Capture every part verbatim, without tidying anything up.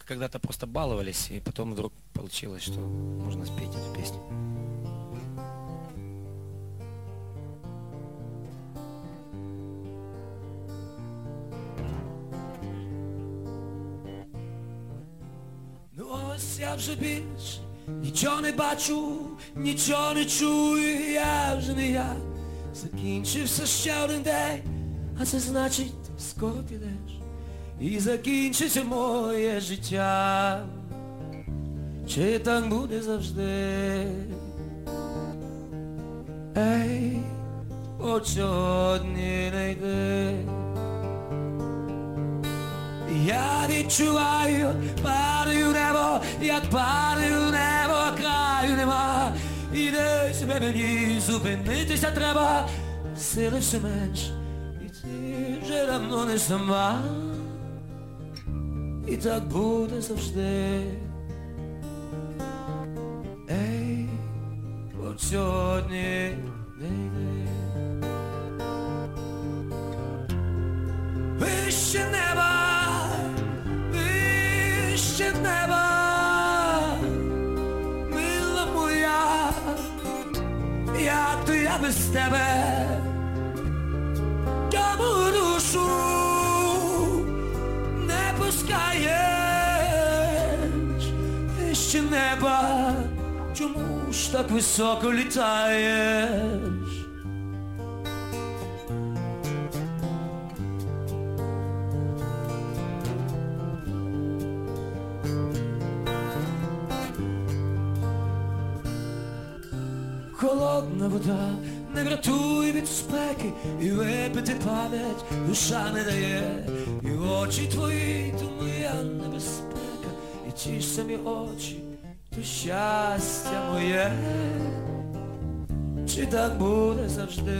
когда-то просто баловались, и потом вдруг получилось, что можно спеть эту песню. Ну ось я вже більше нічого не бачу, нічого не чую, я вже не я. Закінчився ще один день, а це значить, скоро підеш. І закінчиться моє життя. Чи так буде завжди? Ей, от сьогодні не йди. Я відчуваю, падаю в небо, як падаю в небо, краю нема. І десь мені зупинитися треба, сили все менш, і ти вже давно не сама. І так буде завжди. Ей, от сьогодні не йди. Вище неба, вище неба, мила моя, як то я без тебе, тому душу не пускаєш. Вище неба, чому ж так високо літаєш? Холодна вода не врятує від спеки, і випити пам'ять душа не дає. І очі твої, то моя небезпека, і ті ж самі очі, то щастя моє. Чи так буде завжди?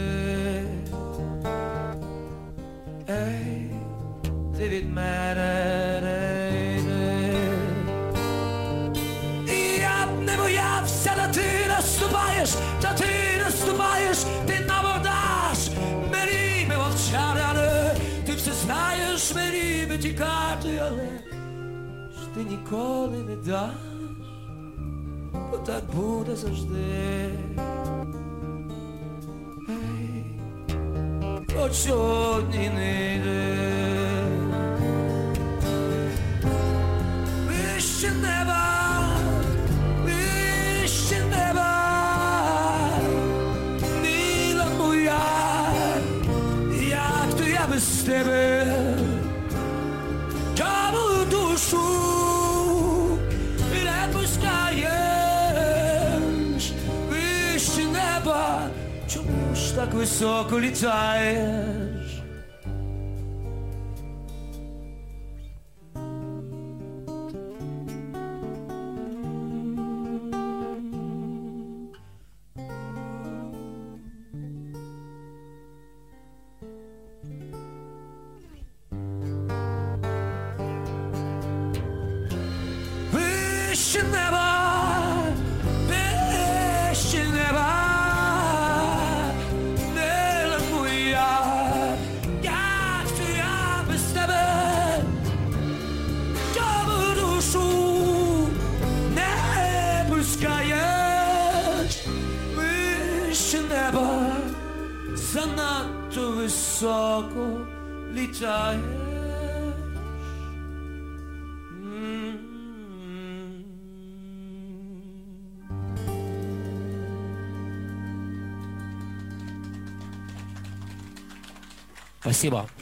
Ей, ти від мене не йди. І я б не боявся, та ти наступаєш, та ти наступаєш, ти наводаш мені би мовчати, але ти все знаєш, мені би тікати, але ж ти ніколи не даш, бо так буде завжди. Ей, от сьогодні не йди. Вище неба, вище неба, мила моя, як то я без тебе, чому душу не пускаєш? Вище неба, чому ж так високо літаєш? Вище неба, вище неба, мила моя, як то я без тебе, чому душу не пускаєш? Вище неба, занадто високо літаєш. Спасибо.